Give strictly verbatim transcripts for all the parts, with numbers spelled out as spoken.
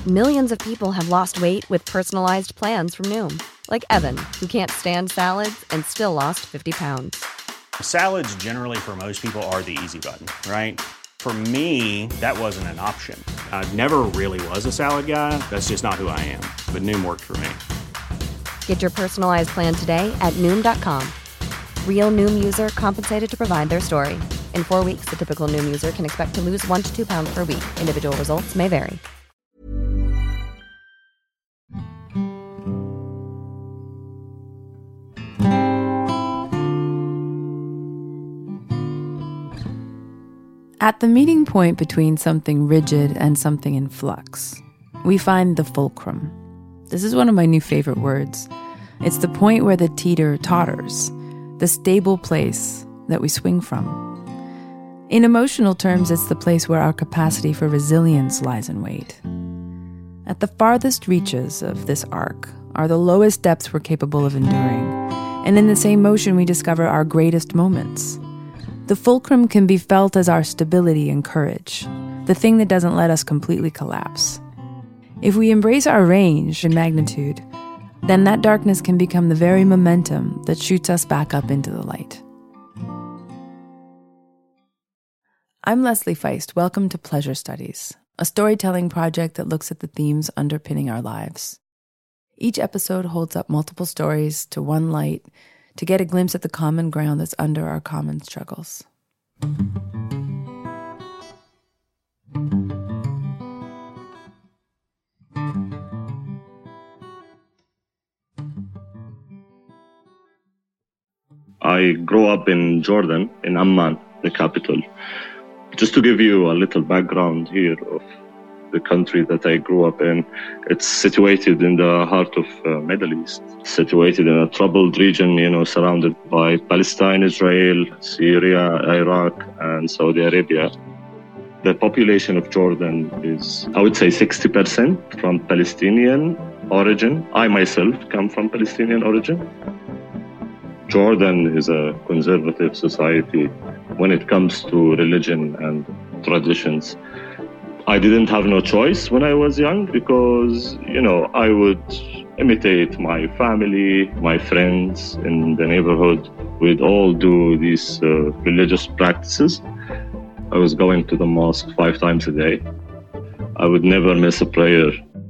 Millions of people have lost weight with personalized plans from Noom. Like Evan, who can't stand salads and still lost fifty pounds. Salads generally for most people are the easy button, right? For me, that wasn't an option. I never really was a salad guy. That's just not who I am. But Noom worked for me. Get your personalized plan today at Noom dot com. Real Noom user compensated to provide their story. In four weeks, the typical Noom user can expect to lose one to two pounds per week. Individual results may vary. At the meeting point between something rigid and something in flux, we find the fulcrum. This is one of my new favorite words. It's the point where the teeter totters, the stable place that we swing from. In emotional terms, it's the place where our capacity for resilience lies in wait. At the farthest reaches of this arc are the lowest depths we're capable of enduring, and in the same motion we discover our greatest moments. The fulcrum can be felt as our stability and courage, the thing that doesn't let us completely collapse. If we embrace our range and magnitude, then that darkness can become the very momentum that shoots us back up into the light. I'm Leslie Feist. Welcome to Pleasure Studies, a storytelling project that looks at the themes underpinning our lives. Each episode holds up multiple stories to one light to get a glimpse at the common ground that's under our common struggles. I grew up in Jordan, in Amman, the capital. Just to give you a little background here of the country that I grew up in, it's situated in the heart of uh, Middle East, situated in a troubled region, you know, surrounded by Palestine, Israel, Syria, Iraq, and Saudi Arabia. The population of Jordan is, I would say, sixty percent from Palestinian origin. I myself come from Palestinian origin. Jordan is a conservative society when it comes to religion and traditions. I didn't have no choice when I was young because, you know, I would imitate my family, my friends in the neighborhood. We'd all do these uh, religious practices. I was going to the mosque five times a day. I would never miss a prayer.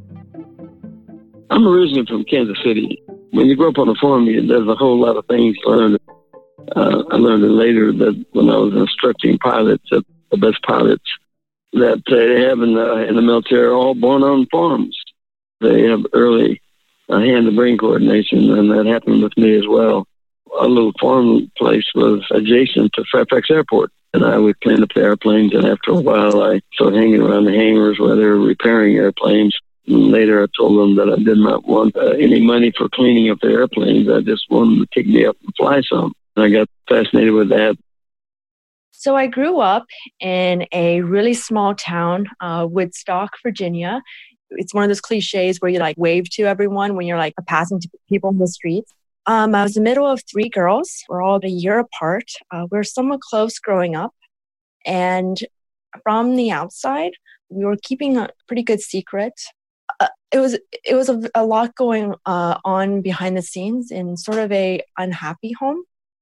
I'm originally from Kansas City. When you grow up on a farm, you, there's a whole lot of things to learn. Uh, I learned it later that when I was instructing pilots, that the best pilots that they have in the, in the military are all born on farms. They have early uh, hand-to-brain coordination, and that happened with me as well. A little farm place was adjacent to Fairfax Airport, and I would clean up the airplanes, and after a while I started hanging around the hangars where they were repairing airplanes. And later I told them that I did not want uh, any money for cleaning up the airplanes. I just wanted them to pick me up and fly some. And I got fascinated with that. So I grew up in a really small town, uh, Woodstock, Virginia. It's one of those cliches where you like wave to everyone when you're like passing to people in the streets. Um, I was the middle of three girls. We're all a year apart. Uh, we were somewhat close growing up. And from the outside, we were keeping a pretty good secret. Uh, it was it was a, a lot going uh, on behind the scenes in sort of a unhappy home.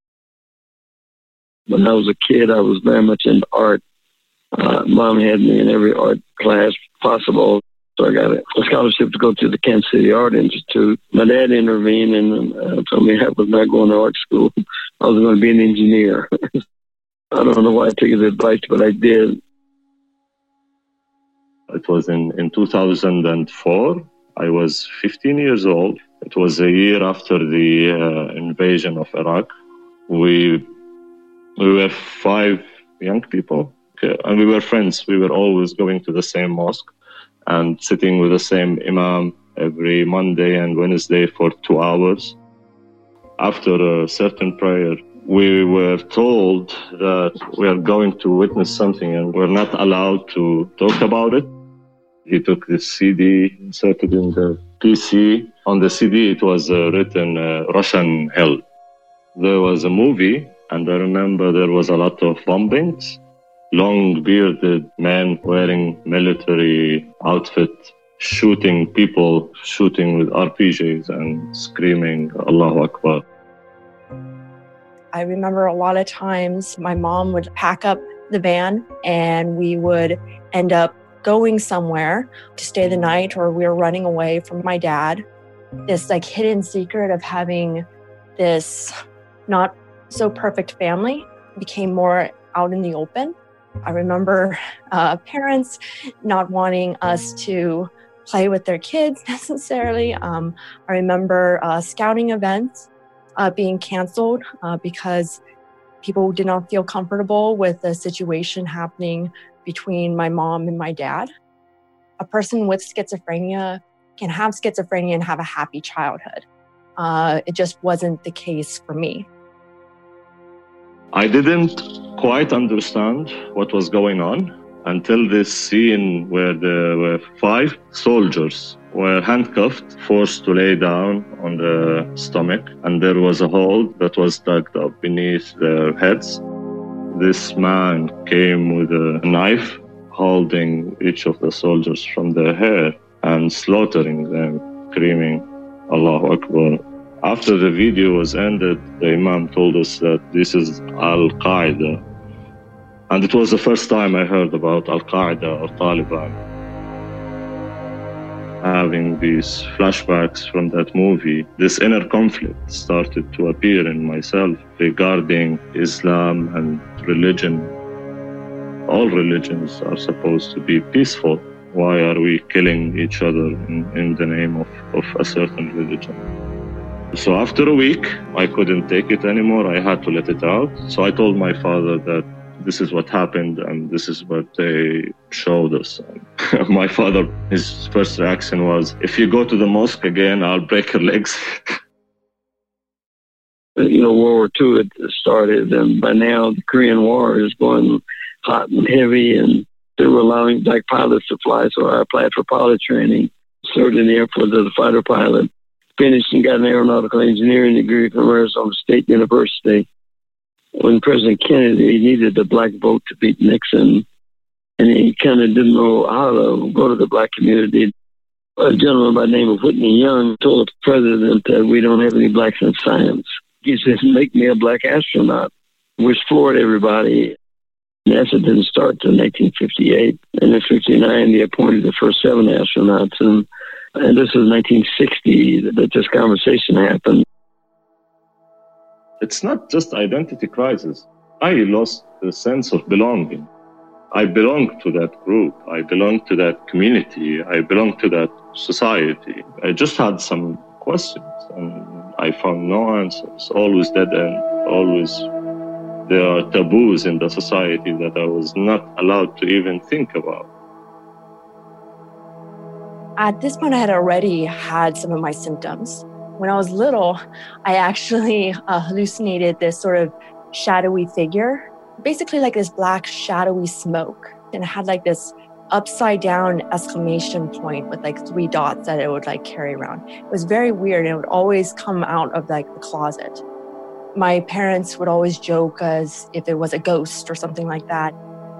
When I was a kid, I was very much into art. Uh, Mom had me in every art class possible. So I got a scholarship to go to the Kansas City Art Institute. My dad intervened and uh, told me I was not going to art school. I was going to be an engineer. I don't know why I took his advice, but I did. It was in, in two thousand four. I was fifteen years old. It was a year after the uh, invasion of Iraq. We we were five young people, okay, and we were friends. We were always going to the same mosque and sitting with the same imam every Monday and Wednesday for two hours. After a certain prayer, we were told that we are going to witness something and we're not allowed to talk about it. He took this C D, inserted in the P C. On the C D, it was uh, written uh, Russian Hell. There was a movie, and I remember there was a lot of bombings. Long bearded men wearing military outfit, shooting people, shooting with R P Gs and screaming, Allahu Akbar. I remember a lot of times my mom would pack up the van and we would end up going somewhere to stay the night, or we were running away from my dad. This like hidden secret of having this not so perfect family became more out in the open. I remember uh, parents not wanting us to play with their kids necessarily. Um, I remember uh, scouting events uh, being canceled uh, because people did not feel comfortable with the situation happening between my mom and my dad. A person with schizophrenia can have schizophrenia and have a happy childhood. Uh, it just wasn't the case for me. I didn't quite understand what was going on until this scene where there were five soldiers were handcuffed, forced to lay down on the stomach, and there was a hole that was dug up beneath their heads. This man came with a knife, holding each of the soldiers from their hair and slaughtering them, screaming, Allahu Akbar. After the video was ended, the Imam told us that this is Al-Qaeda. And it was the first time I heard about Al-Qaeda or Taliban. Having these flashbacks from that movie, this inner conflict started to appear in myself regarding Islam and religion. All religions are supposed to be peaceful. Why are we killing each other in, in the name of, of a certain religion? So after a week, I couldn't take it anymore. I had to let it out. So I told my father that this is what happened and this is what they showed us. My father, his first reaction was, if you go to the mosque again, I'll break your legs. You know, World War Two had started, and by now the Korean War is going hot and heavy, and they were allowing black pilots to fly, so I applied for pilot training, served in the Air Force as a fighter pilot, finished and got an aeronautical engineering degree from Arizona State University. When President Kennedy needed the black vote to beat Nixon, and he kind of didn't know how to go to the black community, a gentleman by the name of Whitney Young told the president that we don't have any blacks in science. He said, make me a black astronaut, which floored everybody. NASA didn't start until nineteen fifty-eight, and in fifty-nine they appointed the first seven astronauts, and, and this was nineteen sixty that this conversation happened. It's not just identity crisis. I lost the sense of belonging. I belong to that group. I belong to that community. I belong to that society. I just had some questions and I found no answers. Always dead end. Always there are taboos in the society that I was not allowed to even think about. At this point, I had already had some of my symptoms. When I was little, I actually uh, hallucinated this sort of shadowy figure, basically like this black shadowy smoke. And it had like this upside down exclamation point with like three dots that it would like carry around. It was very weird, and it would always come out of like the closet. My parents would always joke as if it was a ghost or something like that.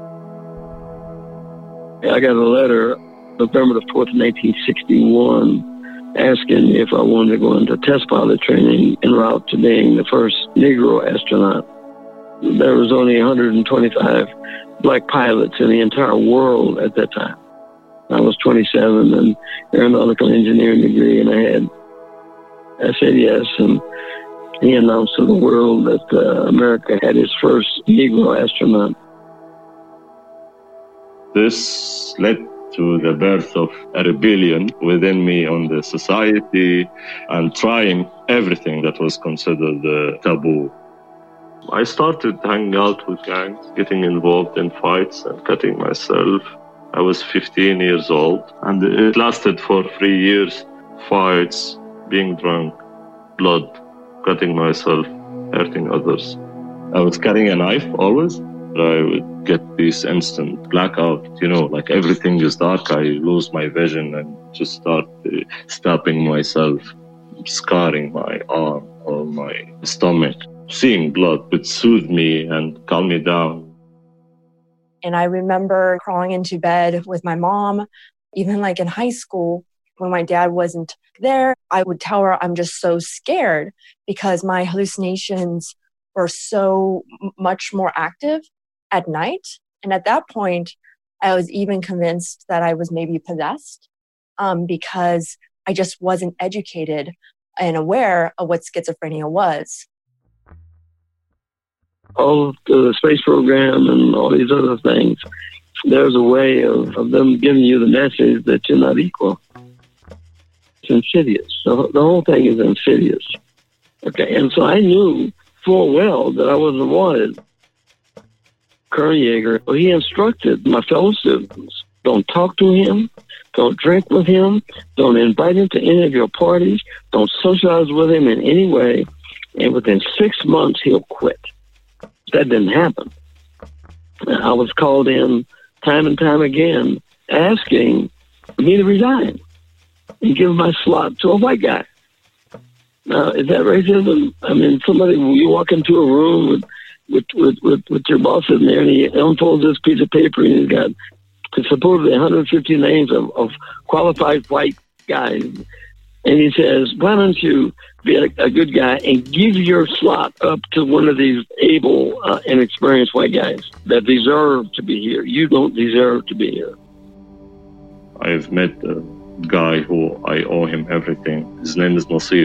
I got a letter November the fourth, nineteen sixty-one, asking if I wanted to go into test pilot training en route to being the first Negro astronaut. There was only one hundred twenty-five black pilots in the entire world at that time. I was twenty-seven and aeronautical engineering degree, and I had I said yes, and he announced to the world that uh, America had its first Negro astronaut. This led to the birth of a rebellion within me on the society and trying everything that was considered uh, taboo. I started hanging out with gangs, getting involved in fights and cutting myself. I was fifteen years old, and it lasted for three years. Fights, being drunk, blood, cutting myself, hurting others. I was carrying a knife always. I would get this instant blackout, you know, like everything is dark. I lose my vision and just start uh, stabbing myself, scarring my arm or my stomach. Seeing blood would soothe me and calm me down. And I remember crawling into bed with my mom, Even like in high school, when my dad wasn't there, I would tell her I'm just so scared because my hallucinations were so much more active at night. And at that point, I was even convinced that I was maybe possessed um, because I just wasn't educated and aware of what schizophrenia was. All of the space program and all these other things, there's a way of, of them giving you the message that you're not equal. It's insidious. So the whole thing is insidious. Okay, and so I knew full well that I wasn't wanted. Colonel Yeager, he instructed my fellow students, don't talk to him, don't drink with him, don't invite him to any of your parties, don't socialize with him in any way, and within six months he'll quit. That didn't happen. I was called in time and time again asking me to resign and give my slot to a white guy. Now, is that racism? I mean, somebody, you walk into a room with with, with, with, with your boss in there and he unfolds this piece of paper and he's got supposedly one hundred fifty names of, of qualified white guys. And he says, why don't you be a, a good guy and give your slot up to one of these able uh, and experienced white guys that deserve to be here. You don't deserve to be here. I've met a guy who I owe him everything. His name is Nasif.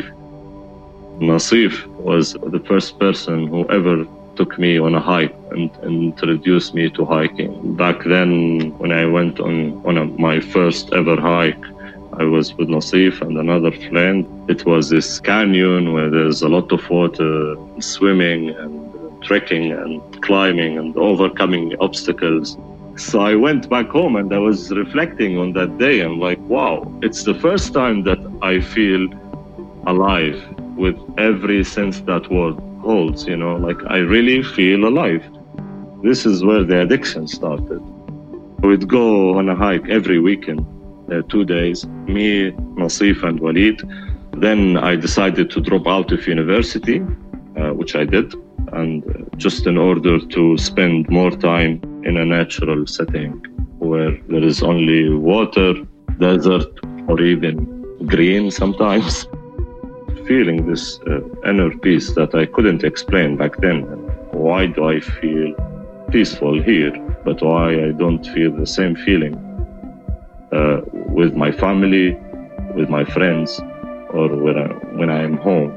Nasif was the first person who ever took me on a hike and, and introduced me to hiking. Back then, when I went on, on a, my first ever hike, I was with Nasif and another friend. It was this canyon where there's a lot of water, swimming and trekking and climbing and overcoming obstacles. So I went back home and I was reflecting on that day. I'm like, wow, it's the first time that I feel alive with every sense that word holds, you know, like I really feel alive. This is where the addiction started. We'd go on a hike every weekend. Uh, two days, me, Nasif, and Walid. Then I decided to drop out of university, uh, which I did, and uh, just in order to spend more time in a natural setting where there is only water, desert, or even green sometimes. Feeling this uh, inner peace that I couldn't explain back then. Why do I feel peaceful here, but why I don't feel the same feeling Uh, with my family, with my friends, or when, I, when I am home.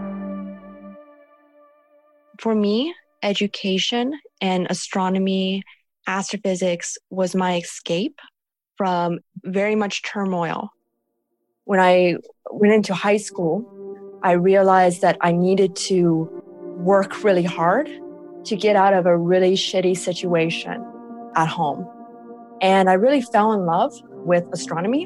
For me, education and astronomy, astrophysics was my escape from very much turmoil. When I went into high school, I realized that I needed to work really hard to get out of a really shitty situation at home. And I really fell in love with astronomy.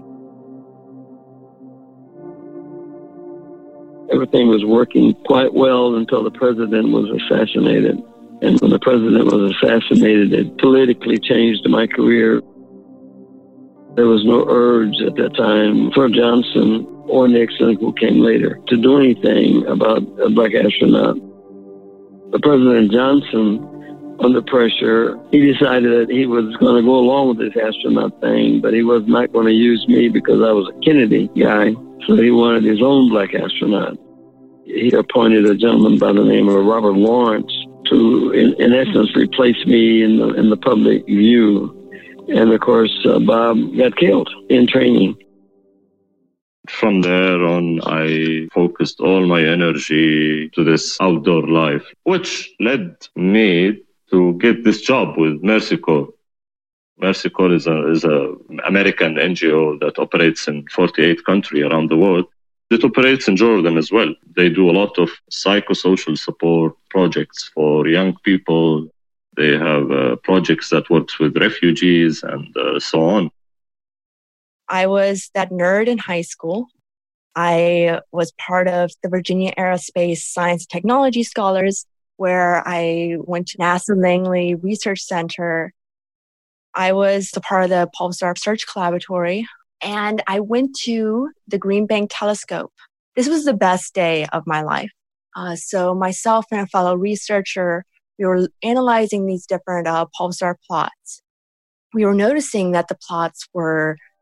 Everything was working quite well until the president was assassinated. And when the president was assassinated, it politically changed my career. There was no urge at that time for Johnson or Nixon, who came later, to do anything about a black astronaut. But President Johnson, under pressure, he decided that he was going to go along with this astronaut thing, but he was not going to use me because I was a Kennedy guy. So he wanted his own black astronaut. He appointed a gentleman by the name of Robert Lawrence to, in, in essence, replace me in the, in the public view. And of course, uh, Bob got killed in training. From there on, I focused all my energy to this outdoor life, which led me to get this job with Mercy Corps. Mercy Corps is a is a American N G O that operates in forty-eight countries around the world. It operates in Jordan as well. They do a lot of psychosocial support projects for young people. They have uh, projects that works with refugees and uh, so on. I was that nerd in high school. I was part of the Virginia Aerospace Science and Technology Scholars, where I went to NASA Langley Research Center. I was a part of the Pulsar Research Collaboratory, and I went to the Green Bank Telescope. This was the best day of my life. Uh, so myself and a fellow researcher, we were analyzing these different uh, pulsar plots. We were noticing that the plots were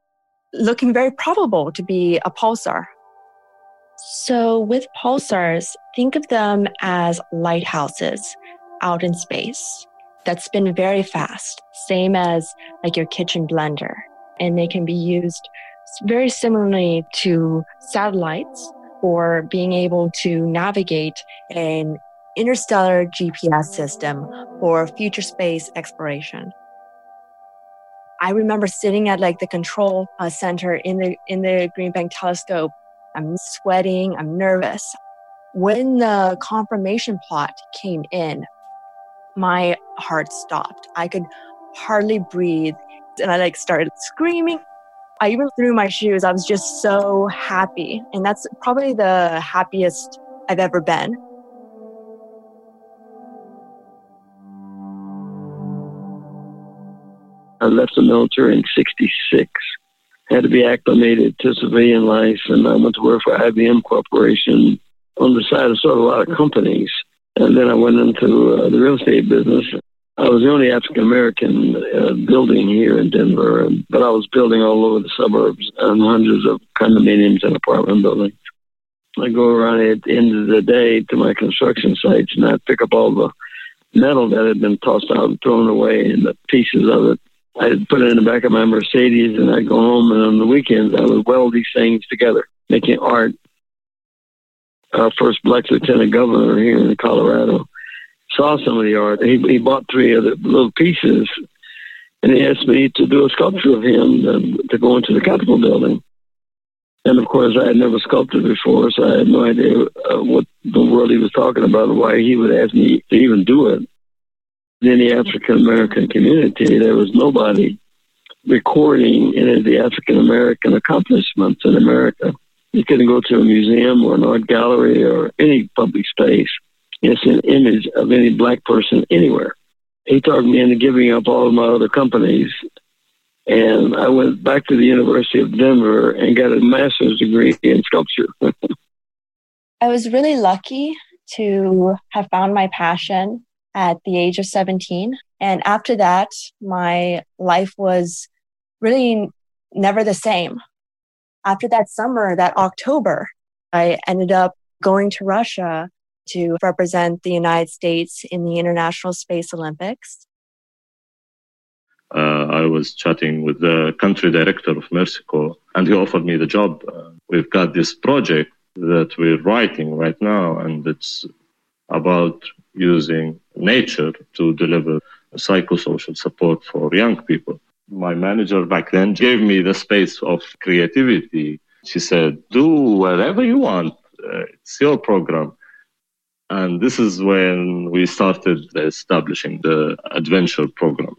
looking very probable to be a pulsar. So with pulsars, think of them as lighthouses out in space that spin very fast, same as like your kitchen blender. And they can be used very similarly to satellites for being able to navigate an interstellar G P S system for future space exploration. I remember sitting at like the control uh, center in the in the Green Bank telescope. I'm sweating, I'm nervous. When the confirmation plot came in, my heart stopped. I could hardly breathe. And I like started screaming. I even threw my shoes. I was just so happy. And that's probably the happiest I've ever been. I left the military in sixty-six. Had to be acclimated to civilian life, and I went to work for I B M Corporation on the side of sort of a lot of companies. And then I went into uh, the real estate business. I was the only African-American uh, building here in Denver, and, but I was building all over the suburbs and hundreds of condominiums and apartment buildings. I go around at the end of the day to my construction sites, and I pick up all the metal that had been tossed out and thrown away and the pieces of it. I'd put it in the back of my Mercedes, and I'd go home, and on the weekends, I would weld these things together, making art. Our first black lieutenant governor here in Colorado saw some of the art. He, he bought three of the little pieces, and he asked me to do a sculpture of him to, to go into the Capitol building. And, of course, I had never sculpted before, so I had no idea uh, what the world he was talking about and why he would ask me to even do it. In the African-American community, there was nobody recording any of the African-American accomplishments in America. You couldn't go to a museum or an art gallery or any public space and see an image of any black person anywhere. He talked me into giving up all of my other companies, and I went back to the University of Denver and got a master's degree in sculpture. I was really lucky to have found my passion at the age of seventeen. And after that, my life was really never the same. After that summer, that October, I ended up going to Russia to represent the United States in the International Space Olympics. Uh, I was chatting with the country director of Mexico, and he offered me the job. Uh, we've got this project that we're writing right now, and it's about using nature to deliver psychosocial support for young people. My manager back then gave me the space of creativity. She said, do whatever you want. Uh, it's your program. And this is when we started establishing the adventure program.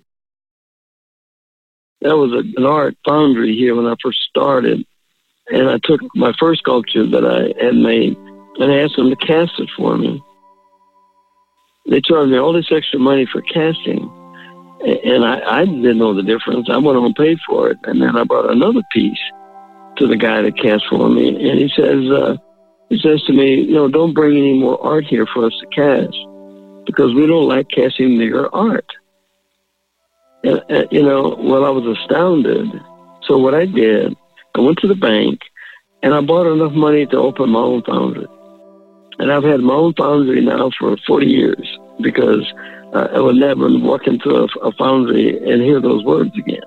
There was a, an art foundry here when I first started. And I took my first sculpture that I had made and I asked them to cast it for me. They charged me all this extra money for casting. And I, I didn't know the difference. I went home and paid for it. And then I brought another piece to the guy that cast for me. And he says, uh, he says to me, you know, don't bring any more art here for us to cast because we don't like casting your art. And, uh, you know, well, I was astounded. So what I did, I went to the bank and I bought enough money to open my own foundry. And I've had my own foundry now for forty years because uh, I would never walk into a, a foundry and hear those words again.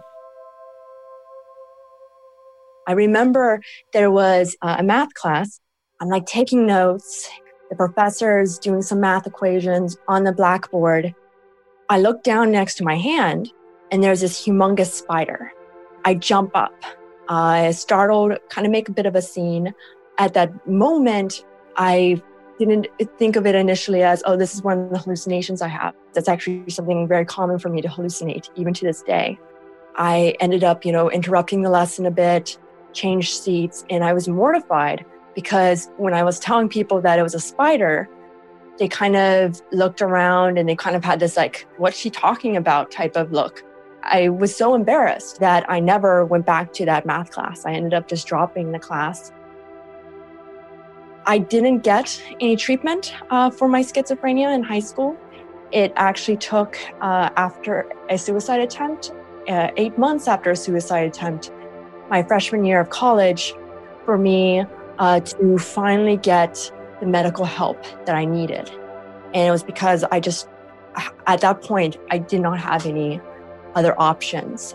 I remember there was uh, a math class. I'm like taking notes. The professor's doing some math equations on the blackboard. I look down next to my hand and there's this humongous spider. I jump up. I startled, kind of make a bit of a scene. At that moment, I didn't think of it initially as, oh, this is one of the hallucinations I have. That's actually something very common for me to hallucinate, even to this day. I ended up, you know, interrupting the lesson a bit, changed seats, and I was mortified because when I was telling people that it was a spider, they kind of looked around and they kind of had this like, what's she talking about type of look. I was so embarrassed that I never went back to that math class. I ended up just dropping the class. I didn't get any treatment uh, for my schizophrenia in high school. It actually took uh, after a suicide attempt, uh, eight months after a suicide attempt, my freshman year of college for me uh, to finally get the medical help that I needed. And it was because I just, at that point, I did not have any other options.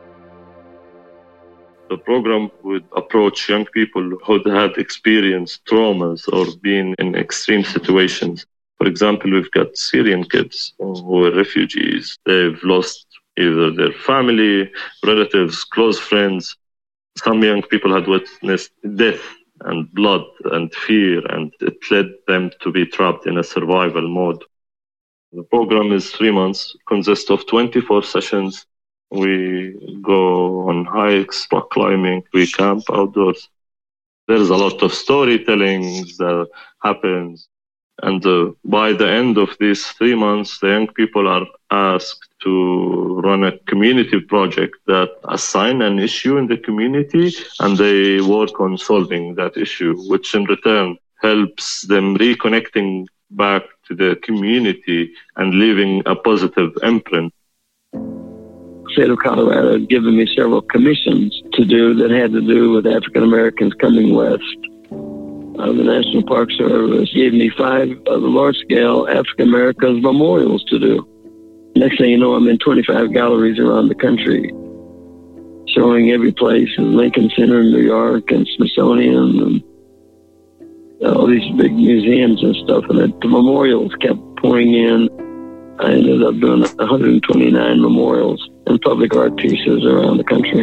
The program would approach young people who had experienced traumas or been in extreme situations. For example, we've got Syrian kids who are refugees. They've lost either their family, relatives, close friends. Some young people had witnessed death and blood and fear, and it led them to be trapped in a survival mode. The program is three months, consists of twenty-four sessions. We go on hikes, rock climbing, we camp outdoors. There's a lot of storytelling that happens. And uh, by the end of these three months, the young people are asked to run a community project that assign an issue in the community, and they work on solving that issue, which in return helps them reconnecting back to the community and leaving a positive imprint. State of Colorado had given me several commissions to do that had to do with African Americans coming west. Uh, the National Park Service gave me five of the large-scale African Americans memorials to do. Next thing you know, I'm in twenty-five galleries around the country, showing every place in Lincoln Center in New York and Smithsonian and all these big museums and stuff. And the memorials kept pouring in. I ended up doing one hundred twenty-nine memorials and public art pieces around the country.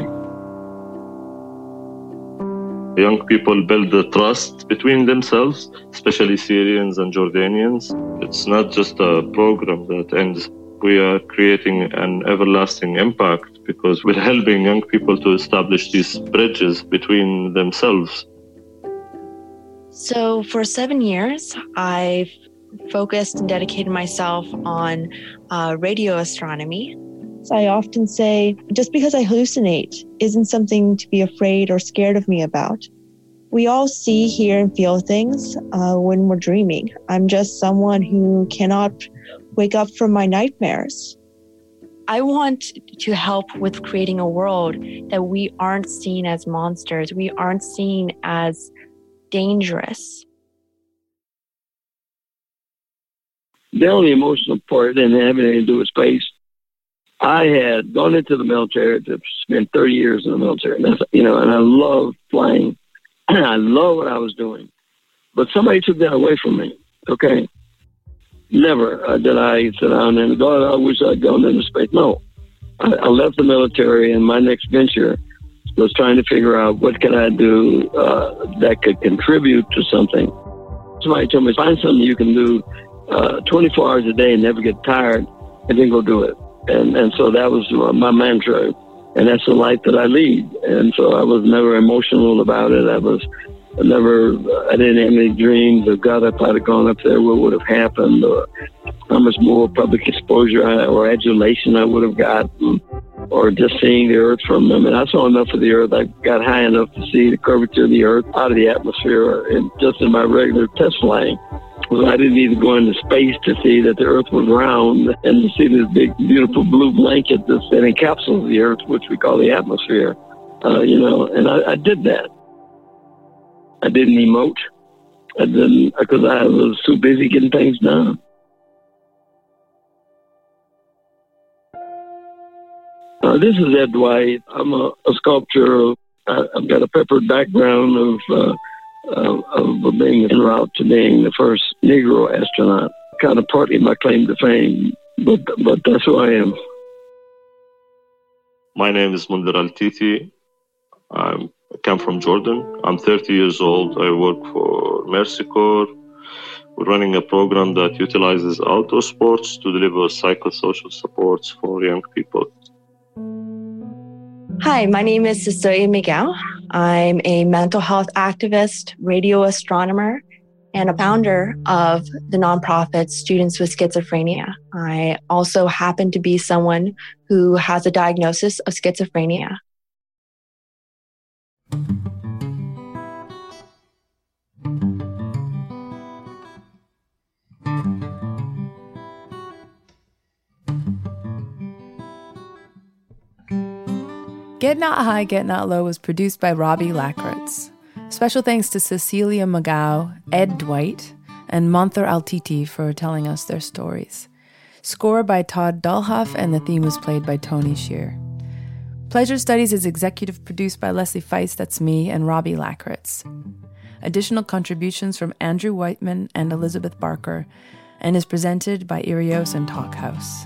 Young people build the trust between themselves, especially Syrians and Jordanians. It's not just a program that ends. We are creating an everlasting impact because we're helping young people to establish these bridges between themselves. So for seven years, I've focused and dedicated myself on uh, radio astronomy. So I often say, just because I hallucinate isn't something to be afraid or scared of me about. We all see, hear, and feel things uh, when we're dreaming. I'm just someone who cannot wake up from my nightmares. I want to help with creating a world that we aren't seen as monsters. We aren't seen as dangerous. The only emotional part didn't have anything to do with space. I had gone into the military to spend thirty years in the military, and that's, you know, and I loved flying. I love what I was doing, but somebody took that away from me. Okay, never uh, did I sit down and God, I wish I'd gone into space. No, I, I left the military, and my next venture was trying to figure out what could I do uh, that could contribute to something. Somebody told me, find something you can do uh, twenty-four hours a day and never get tired, and then go do it. And and so that was my mantra, and that's the life that I lead. And so I was never emotional about it. I was never, I didn't have any dreams of, God, if I'd have gone up there, what would have happened, or how much more public exposure I, or adulation I would have gotten, or just seeing the earth from them. And I saw enough of the earth. I got high enough to see the curvature of the earth out of the atmosphere, and just in my regular test flying. So I didn't need to go into space to see that the earth was round and to see this big, beautiful blue blanket that encapsulates the earth, which we call the atmosphere, uh, you know, and I, I did that. I didn't emote. I didn't, because I was too busy getting things done. Uh, this is Ed Dwight. I'm a, a sculptor. I, I've got a peppered background of... Uh, Uh, of being en route to being the first Negro astronaut. Kind of partly my claim to fame, but but that's who I am. My name is Mundir Al-Titi. I come from Jordan. I'm thirty years old. I work for Mercy Corps. We're running a program that utilizes outdoor sports to deliver psychosocial supports for young people. Hi, my name is Cecilia Miguel. I'm a mental health activist, radio astronomer, and a founder of the nonprofit Students with Schizophrenia. I also happen to be someone who has a diagnosis of schizophrenia. Get Not High, Get Not Low was produced by Robbie Lakritz. Special thanks to Cecilia Magao, Ed Dwight, and Monther Altiti for telling us their stories. Score by Todd Dullhuff, and the theme was played by Tony Shear. Pleasure Studies is executive produced by Leslie Feist, that's me, and Robbie Lakritz. Additional contributions from Andrew Whiteman and Elizabeth Barker, and is presented by Irios and Talkhouse.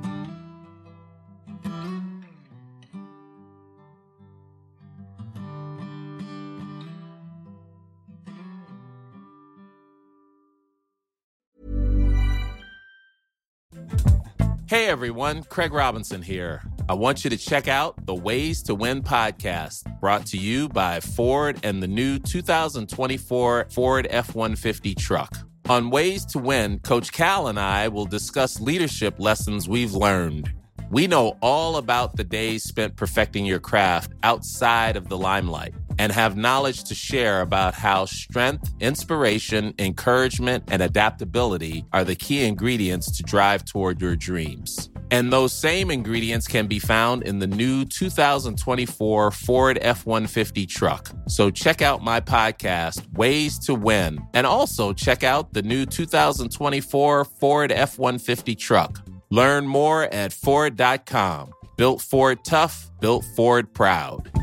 Hey everyone, Craig Robinson here. I want you to check out the Ways to Win podcast, brought to you by Ford and the new two thousand twenty-four Ford F one fifty truck. On Ways to Win, Coach Cal and I will discuss leadership lessons we've learned. We know all about the days spent perfecting your craft outside of the limelight and have knowledge to share about how strength, inspiration, encouragement, and adaptability are the key ingredients to drive toward your dreams. And those same ingredients can be found in the new two thousand twenty-four Ford F one fifty truck. So check out my podcast, Ways to Win, and also check out the new two thousand twenty-four Ford F one fifty truck. Learn more at Ford dot com. Built Ford tough, built Ford proud.